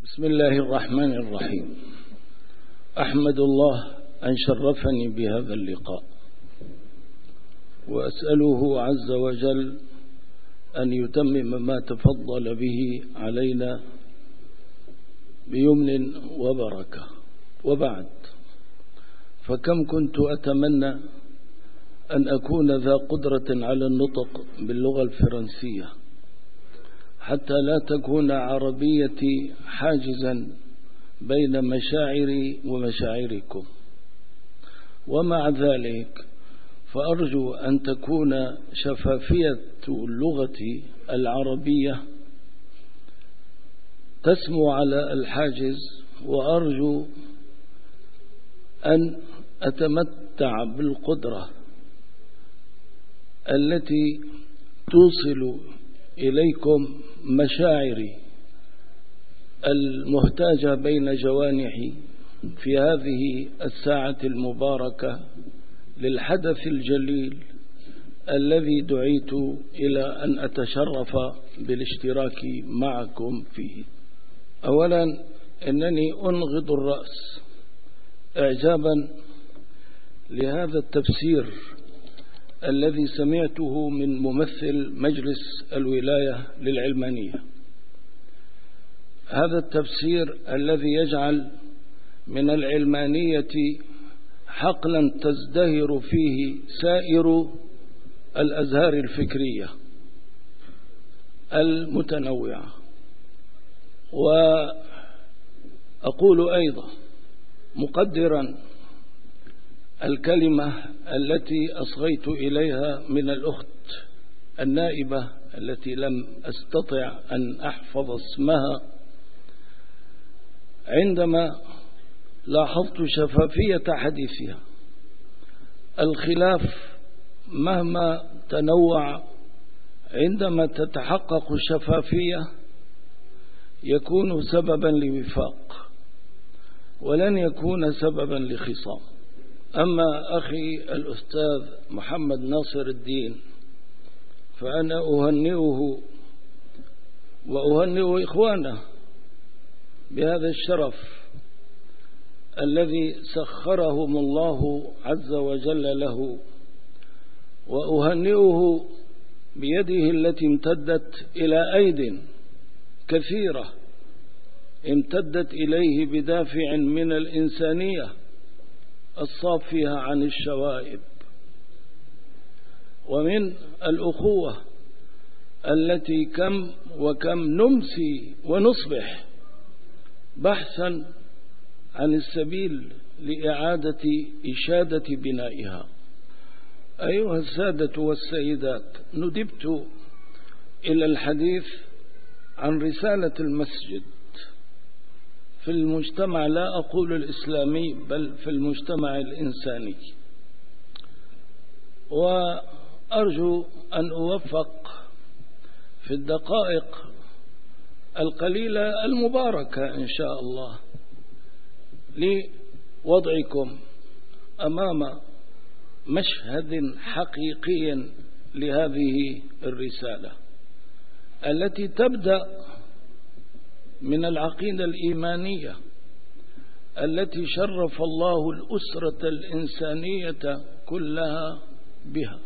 بسم الله الرحمن الرحيم. أحمد الله أن شرفني بهذا اللقاء، وأسأله عز وجل أن يتمم ما تفضل به علينا بيمن وبركة. وبعد، فكم كنت أتمنى أن أكون ذا قدرة على النطق باللغة الفرنسية حتى لا تكون عربيتي حاجزا بين مشاعري ومشاعركم، ومع ذلك فأرجو أن تكون شفافية اللغة العربية تسمو على الحاجز، وأرجو أن أتمتع بالقدرة التي توصل إليكم مشاعري المهتاجة بين جوانحي في هذه الساعة المباركة للحدث الجليل الذي دعيت إلى أن أتشرف بالاشتراك معكم فيه. أولا، إنني أنغض الرأس إعجابا لهذا التفسير الذي سمعته من ممثل مجلس الولاية للعلمانية، هذا التفسير الذي يجعل من العلمانية حقلا تزدهر فيه سائر الأزهار الفكرية المتنوعة. وأقول أيضا مقدرا الكلمة التي أصغيت إليها من الأخت النائبة التي لم أستطع أن أحفظ اسمها عندما لاحظت شفافية حديثها. الخلاف مهما تنوع عندما تتحقق الشفافية يكون سببا لوفاق ولن يكون سببا لخصام. أما أخي الأستاذ محمد ناصر الدين فأنا أهنئه وأهنئ إخوانه بهذا الشرف الذي سخرهم الله عز وجل له، وأهنئه بيده التي امتدت إلى أيد كثيرة امتدت إليه بدافع من الإنسانية الصافية عن الشوائب ومن الأخوة التي كم وكم نمسي ونصبح بحثا عن السبيل لإعادة إشادة بنائها. أيها السادة والسيدات، ندبت إلى الحديث عن رسالة المسجد في المجتمع، لا أقول الإسلامي بل في المجتمع الإنساني، وأرجو أن أوفق في الدقائق القليلة المباركة إن شاء الله لوضعكم أمام مشهد حقيقي لهذه الرسالة التي تبدأ من العقيدة الإيمانية التي شرف الله الأسرة الإنسانية كلها بها.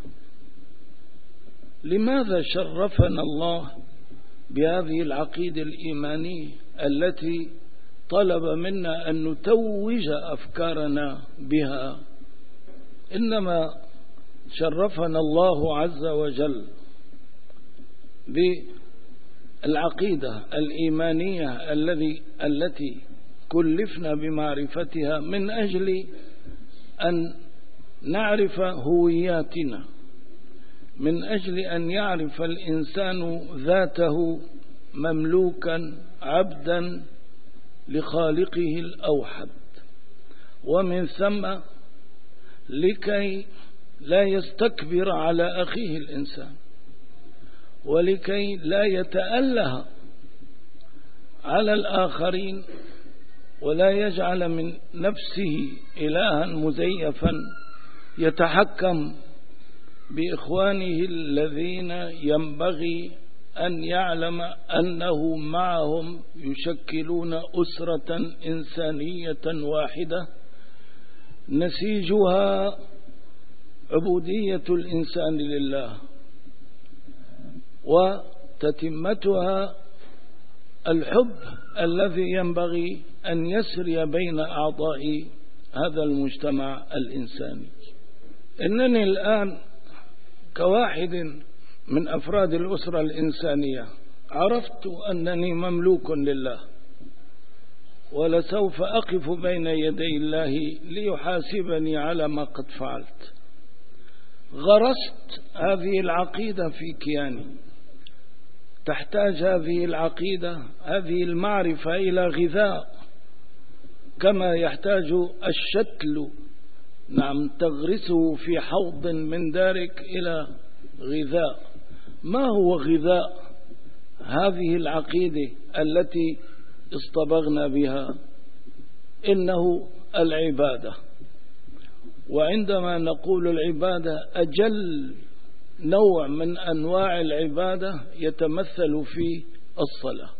لماذا شرفنا الله بهذه العقيدة الإيمانية التي طلب منا أن نتوج أفكارنا بها؟ إنما شرفنا الله عز وجل بالعقيدة الإيمانية التي كلفنا بمعرفتها من أجل أن نعرف هوياتنا، من أجل أن يعرف الإنسان ذاته مملوكا عبدا لخالقه الأوحد، ومن ثم لكي لا يستكبر على أخيه الإنسان، ولكي لا يتأله على الآخرين، ولا يجعل من نفسه إلها مزيفا يتحكم بإخوانه الذين ينبغي أن يعلم أنه معهم يشكلون أسرة إنسانية واحدة نسيجها عبودية الإنسان لله، وتتمتها الحب الذي ينبغي أن يسري بين أعضاء هذا المجتمع الإنساني. إنني الآن كواحد من أفراد الأسرة الإنسانية عرفت أنني مملوك لله، ولسوف أقف بين يدي الله ليحاسبني على ما قد فعلت. غرست هذه العقيدة في كياني. تحتاج هذه العقيدة، هذه المعرفة، إلى غذاء كما يحتاج الشتل تغرسه في حوض من دارك إلى غذاء. ما هو غذاء هذه العقيدة التي اصطبغنا بها؟ إنه العبادة. وعندما نقول العبادة، أجل نوع من أنواع العبادة يتمثل في الصلاة.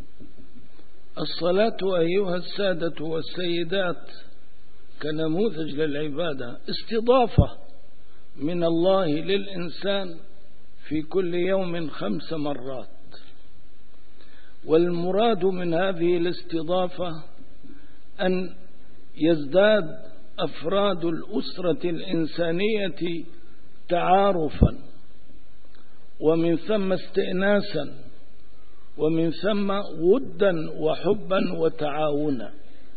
الصلاة أيها السادة والسيدات كنموذج للعبادة استضافة من الله للإنسان في كل يوم 5 مرات. والمراد من هذه الاستضافة أن يزداد أفراد الأسرة الإنسانية تعارفا، ومن ثم استئناسا، ومن ثم ودا وحبا وتعاونا.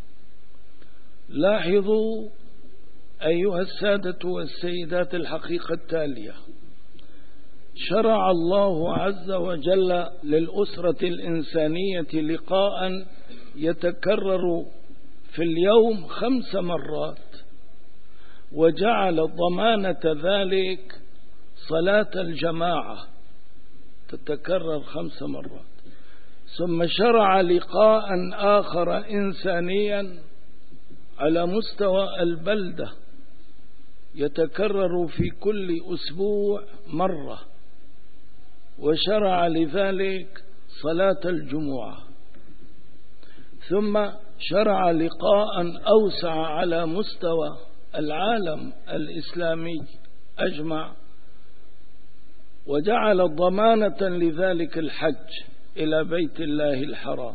لاحظوا أيها السادة والسيدات الحقيقة التالية: شرع الله عز وجل للأسرة الإنسانية لقاء يتكرر في اليوم 5 مرات، وجعل ضمانة ذلك صلاة الجماعة تتكرر 5 مرات. ثم شرع لقاء آخر إنسانيا على مستوى البلدة يتكرر في كل أسبوع مرة، وشرع لذلك صلاة الجمعة. ثم شرع لقاء أوسع على مستوى العالم الإسلامي أجمع، وجعل ضمانة لذلك الحج إلى بيت الله الحرام.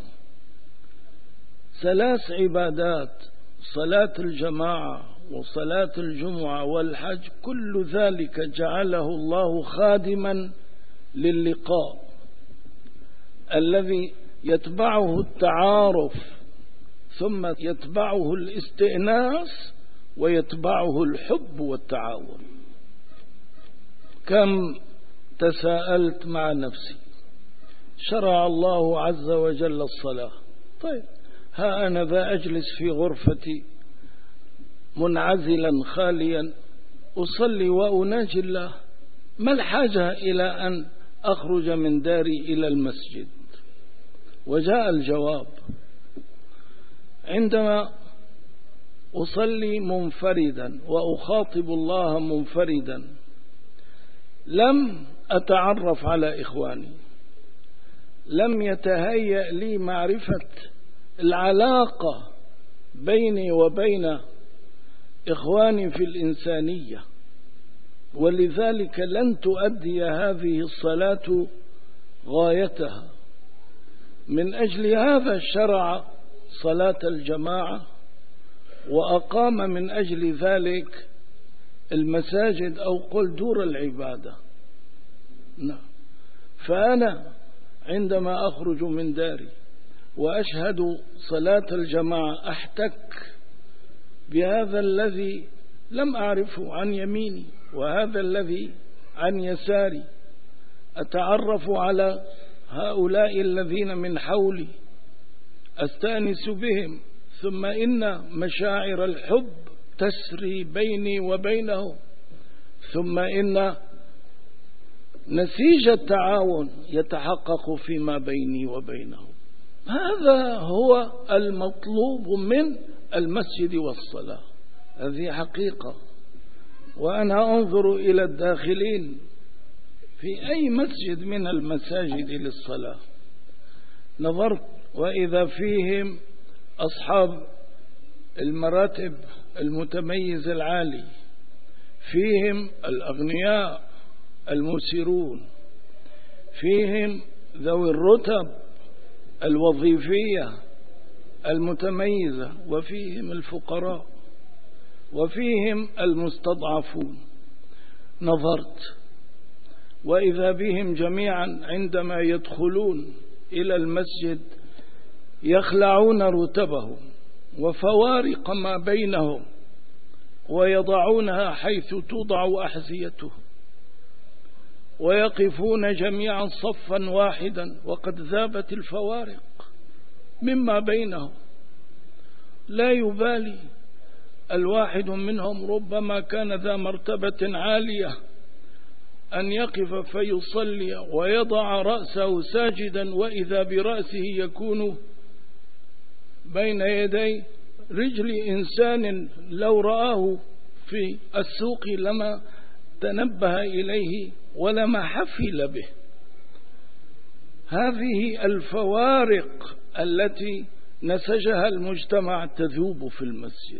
3 عبادات: صلاة الجماعة وصلاة الجمعة والحج، كل ذلك جعله الله خادما للقاء الذي يتبعه التعارف، ثم يتبعه الاستئناس، ويتبعه الحب والتعاون. كم تساءلت مع نفسي: شرع الله عز وجل الصلاة، طيب ها أنا ذا أجلس في غرفتي منعزلا خاليا أصلي وأناجي الله، ما الحاجة إلى أن أخرج من داري إلى المسجد؟ وجاء الجواب: عندما أصلي منفردا وأخاطب الله منفردا لم أتعرف على إخواني، لم يتهيأ لي معرفة العلاقة بيني وبين إخواني في الإنسانية، ولذلك لن تؤدي هذه الصلاة غايتها. من أجل هذا شرع صلاة الجماعة، وأقام من أجل ذلك المساجد، أو قل دور العبادة. فأنا عندما أخرج من داري وأشهد صلاة الجماعة أحتك بهذا الذي لم أعرفه عن يميني وهذا الذي عن يساري، أتعرف على هؤلاء الذين من حولي، أستأنس بهم، ثم إن مشاعر الحب تسري بيني وبينهم، ثم إن نسيج التعاون يتحقق فيما بيني وبينهم. هذا هو المطلوب من المسجد والصلاة، هذه حقيقة. وأنا أنظر إلى الداخلين في أي مسجد من المساجد للصلاة، نظرت وإذا فيهم أصحاب المراتب المتميز العالي، فيهم الأغنياء المسرون، فيهم ذوي الرتب الوظيفية المتميزة، وفيهم الفقراء، وفيهم المستضعفون. نظرت وإذا بهم جميعا عندما يدخلون إلى المسجد يخلعون رتبهم وفوارق ما بينهم ويضعونها حيث توضع أحذيتهم، ويقفون جميعا صفا واحدا وقد ذابت الفوارق مما بينهم. لا يبالي الواحد منهم، ربما كان ذا مرتبة عالية، أن يقف فيصلي ويضع رأسه ساجدا، وإذا برأسه يكون بين يدي رجل إنسان لو رآه في السوق لما تنبه إليه ولما حفل به. هذه الفوارق التي نسجها المجتمع تذوب في المسجد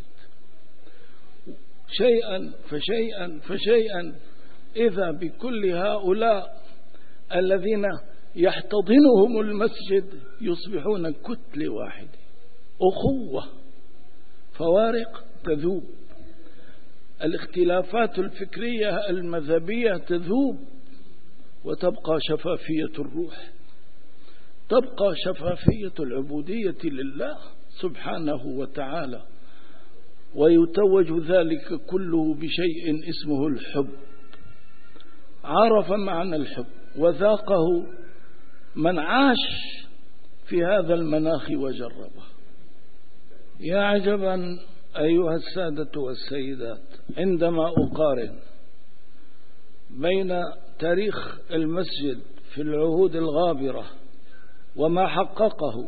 شيئا فشيئا فشيئا، إذا بكل هؤلاء الذين يحتضنهم المسجد يصبحون كتلة واحدة، أخوة. فوارق تذوب، الاختلافات الفكرية المذهبية تذوب، وتبقى شفافية الروح، تبقى شفافية العبودية لله سبحانه وتعالى. ويتوج ذلك كله بشيء اسمه الحب. عرف معنى الحب وذاقه من عاش في هذا المناخ وجربه. يا عجبا أيها السادة والسيدات، عندما أقارن بين تاريخ المسجد في العهود الغابرة وما حققه،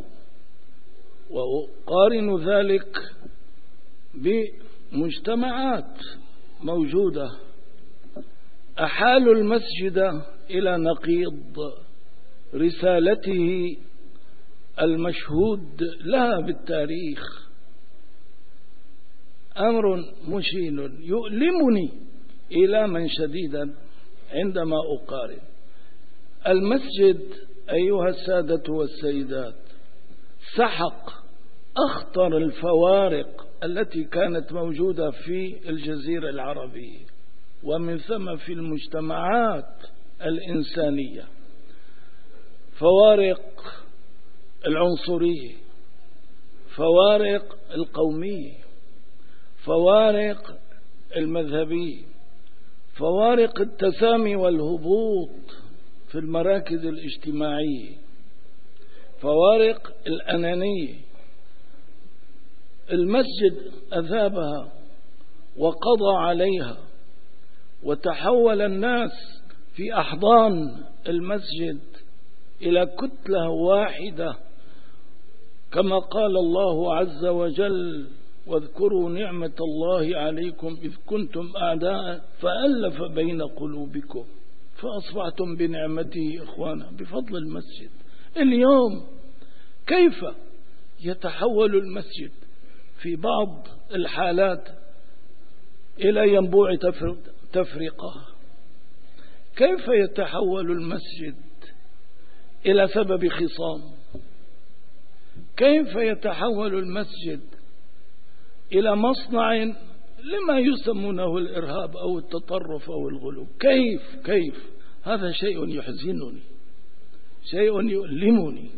وأقارن ذلك بمجتمعات موجودة أحالوا المسجد إلى نقيض رسالته المشهود لها بالتاريخ، أمر مشين يؤلمني إيلاما شديدا عندما أقارن. المسجد أيها السادة والسيدات سحق أخطر الفوارق التي كانت موجودة في الجزيرة العربية ومن ثم في المجتمعات الإنسانية، فوارق العنصرية، فوارق القومية، فوارق المذهبية، فوارق التسامي والهبوط في المراكز الاجتماعية، فوارق الأنانية. المسجد أذابها وقضى عليها، وتحول الناس في أحضان المسجد إلى كتلة واحدة، كما قال الله عز وجل: واذكروا نعمة الله عليكم إذ كنتم أعداء فألف بين قلوبكم فأصبحتم بنعمته إخوانا بفضل المسجد. اليوم كيف يتحول المسجد في بعض الحالات إلى ينبوع تفرقة؟ كيف يتحول المسجد إلى سبب خصام؟ كيف يتحول المسجد إلى مصنع لما يسمونه الإرهاب أو التطرف أو الغلو؟ كيف هذا شيء يحزنني، شيء يؤلمني.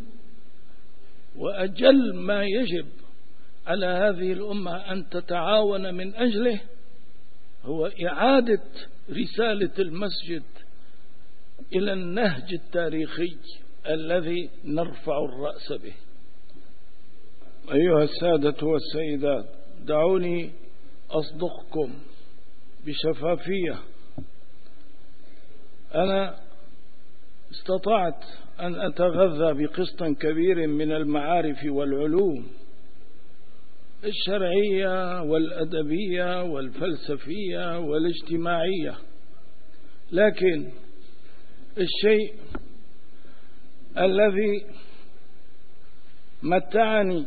وأجل ما يجب على هذه الأمة أن تتعاون من أجله هو إعادة رسالة المسجد إلى النهج التاريخي الذي نرفع الرأس به. أيها السادة والسيدات، دعوني أصدقكم بشفافية. أنا استطعت أن أتغذى بقسط كبير من المعارف والعلوم الشرعية والأدبية والفلسفية والاجتماعية، لكن الشيء الذي متعني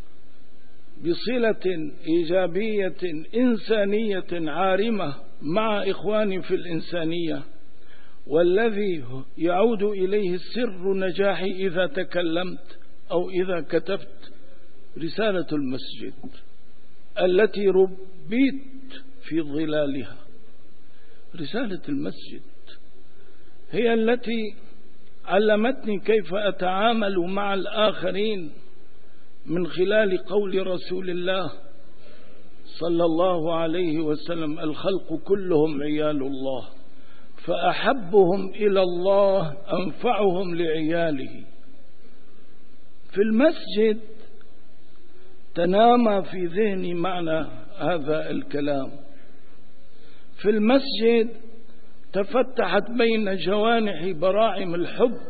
بصلة إيجابية إنسانية عارمة مع إخواني في الإنسانية، والذي يعود إليه سر نجاحي إذا تكلمت أو إذا كتبت، رسالة المسجد التي ربيت في ظلالها. رسالة المسجد هي التي علمتني كيف أتعامل مع الآخرين من خلال قول رسول الله صلى الله عليه وسلم: الخلق كلهم عيال الله، فأحبهم إلى الله أنفعهم لعياله. في المسجد تنامى في ذهني معنى هذا الكلام. في المسجد تفتحت بين جوانحي براعم الحب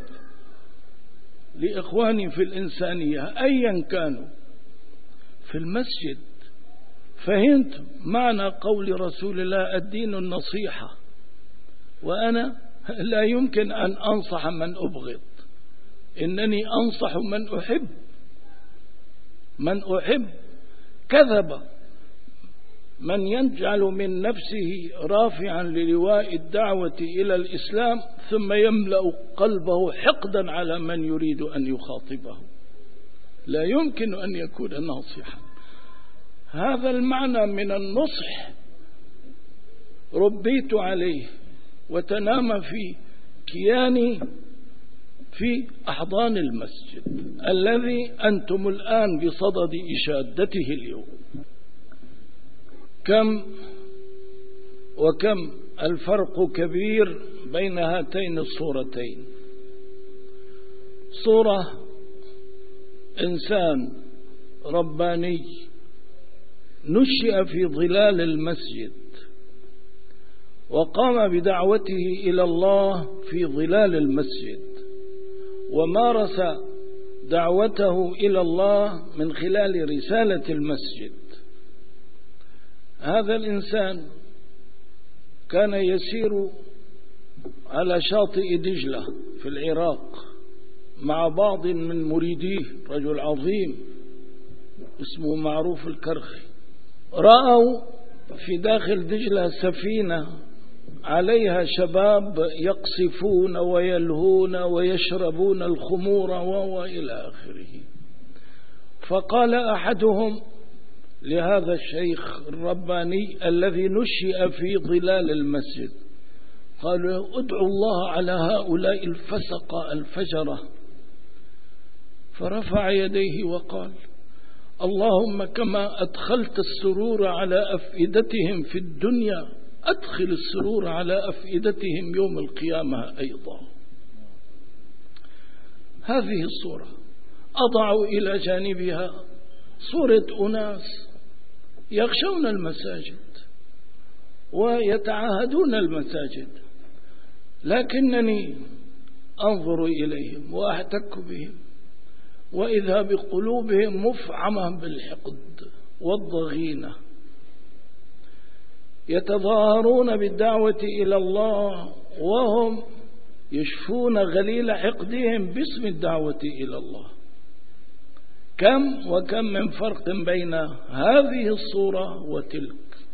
لإخواني في الإنسانية أيا كانوا. في المسجد فهمت معنى قول رسول الله: الدين النصيحة، وأنا لا يمكن أن أنصح من أبغض، إنني أنصح من أحب. من أحب كذب من يجعل من نفسه رافعا للواء الدعوة إلى الإسلام ثم يملأ قلبه حقدا على من يريد أن يخاطبه. لا يمكن أن يكون ناصحا. هذا المعنى من النصح ربيت عليه وتنام في كياني في أحضان المسجد الذي أنتم الآن بصدد إشادته اليوم. كم وكم الفرق كبير بين هاتين الصورتين. صورة إنسان رباني نشأ في ظلال المسجد وقام بدعوته إلى الله في ظلال المسجد، ومارس دعوته إلى الله من خلال رسالة المسجد. هذا الإنسان كان يسير على شاطئ دجلة في العراق مع بعض من مريديه، رجل عظيم اسمه معروف الكرخي. رأوا في داخل دجلة سفينة عليها شباب يقصفون ويلهون ويشربون الخمور وإلى آخره. فقال أحدهم لهذا الشيخ الرباني الذي نشأ في ظلال المسجد، قالوا: ادعوا الله على هؤلاء الفسقة الفجرة. فرفع يديه وقال: اللهم كما أدخلت السرور على أفئدتهم في الدنيا أدخل السرور على أفئدتهم يوم القيامة أيضا. هذه الصورة أضع إلى جانبها صورة أناس يخشون المساجد ويتعاهدون المساجد، لكنني أنظر إليهم وأحتك بهم وإذا بقلوبهم مفعمة بالحقد والضغينة، يتظاهرون بالدعوة إلى الله وهم يشفون غليل حقدهم باسم الدعوة إلى الله. كم وكم من فرق بين هذه الصورة وتلك.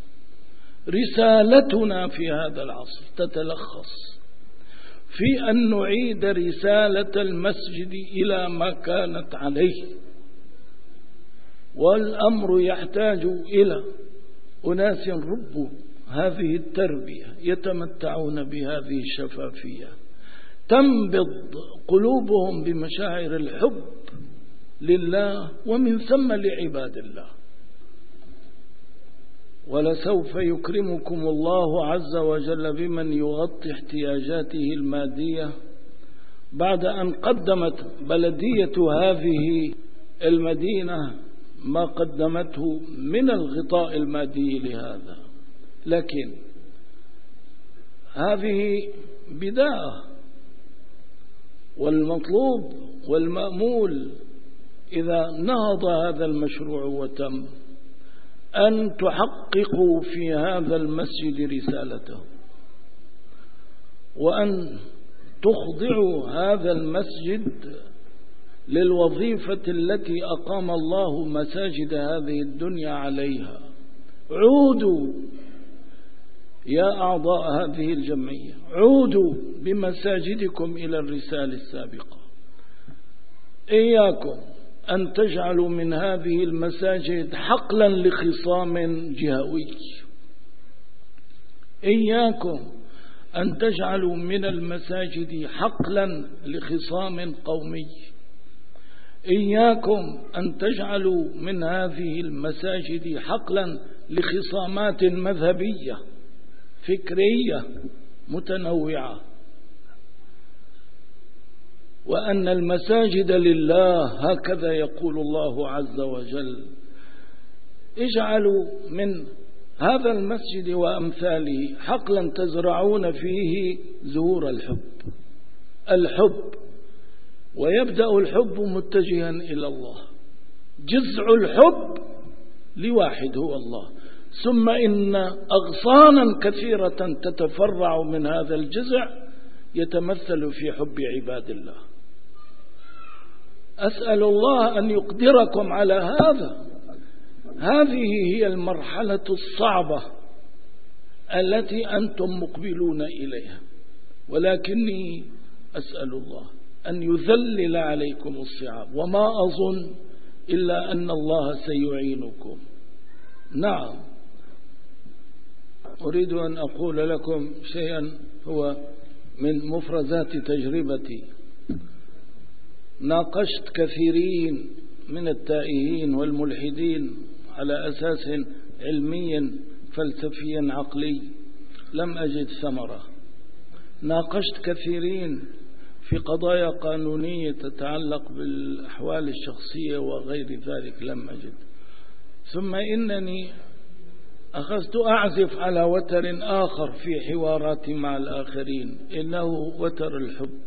رسالتنا في هذا العصر تتلخص في أن نعيد رسالة المسجد إلى ما كانت عليه، والأمر يحتاج إلى أناس ربوا هذه التربية يتمتعون بهذه الشفافية، تنبض قلوبهم بمشاعر الحب لله ومن ثم لعباد الله. ولسوف يكرمكم الله عز وجل بمن يغطي احتياجاته المادية بعد أن قدمت بلدية هذه المدينة ما قدمته من الغطاء المادي لهذا. لكن هذه بداية، والمطلوب والمأمول إذا نهض هذا المشروع وتم أن تحققوا في هذا المسجد رسالته، وأن تخضعوا هذا المسجد للوظيفة التي أقام الله مساجد هذه الدنيا عليها. عودوا يا أعضاء هذه الجمعية، عودوا بمساجدكم إلى الرسالة السابقة. إياكم أن تجعلوا من هذه المساجد حقلا لخصام جهوي. إياكم أن تجعلوا من المساجد حقلا لخصام قومي. إياكم أن تجعلوا من هذه المساجد حقلا لخصامات مذهبية فكرية متنوعة. وأن المساجد لله، هكذا يقول الله عز وجل. اجعلوا من هذا المسجد وأمثاله حقلا تزرعون فيه زهور الحب، ويبدأ الحب متجها إلى الله. جذع الحب لواحد هو الله، ثم إن أغصانا كثيرة تتفرع من هذا الجذع يتمثل في حب عباد الله. أسأل الله أن يقدركم على هذا. هذه هي المرحلة الصعبة التي أنتم مقبلون إليها، ولكني أسأل الله أن يذلل عليكم الصعاب، وما أظن إلا أن الله سيعينكم. نعم، أريد أن أقول لكم شيئا هو من مفرزات تجربتي. ناقشت كثيرين من التائهين والملحدين على أساس علمي فلسفي عقلي، لم أجد ثمرة. ناقشت كثيرين في قضايا قانونية تتعلق بالأحوال الشخصية وغير ذلك، لم أجد. ثم إنني أخذت أعزف على وتر آخر في حواراتي مع الآخرين، إنه وتر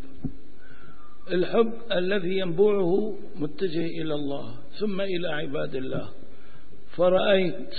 الحب الذي ينبوعه متجه إلى الله ثم إلى عباد الله. فرأيت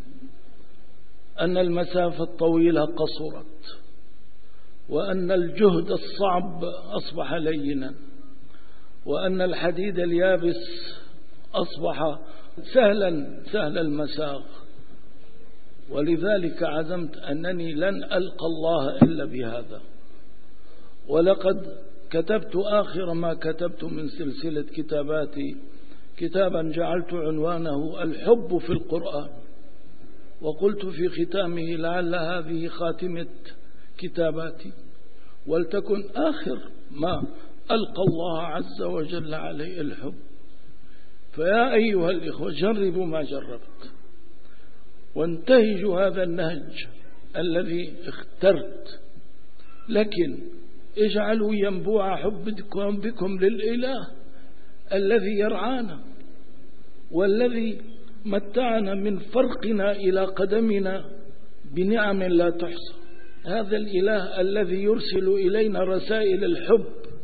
أن المسافة الطويلة قصرت، وأن الجهد الصعب أصبح لينا، وأن الحديد اليابس أصبح سهل المساغ. ولذلك عزمت أنني لن ألقى الله إلا بهذا. ولقد كتبت آخر ما كتبت من سلسلة كتاباتي كتابا جعلت عنوانه الحب في القرآن، وقلت في ختامه لعل هذه خاتمة كتاباتي، ولتكن آخر ما ألقى الله عز وجل عليه الحب. فيا أيها الإخوة، جربوا ما جربت، وانتهجوا هذا النهج الذي اخترت، لكن اجعلوا ينبوع حبكم بكم للإله الذي يرعانا، والذي متعنا من فرقنا إلى قدمنا بنعم لا تحصى. هذا الإله الذي يرسل إلينا رسائل الحب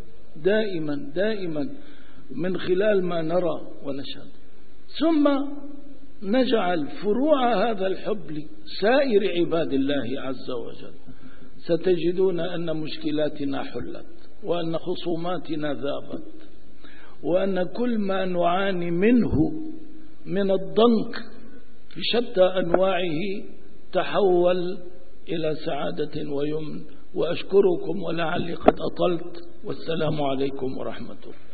دائما من خلال ما نرى ونشهد، ثم نجعل فروع هذا الحب لسائر عباد الله عز وجل. ستجدون أن مشكلاتنا حلت، وأن خصوماتنا ذابت، وأن كل ما نعاني منه من الضنك في شتى أنواعه تحول إلى سعادة ويمن. وأشكركم ولعلي قد أطلت، والسلام عليكم ورحمة الله.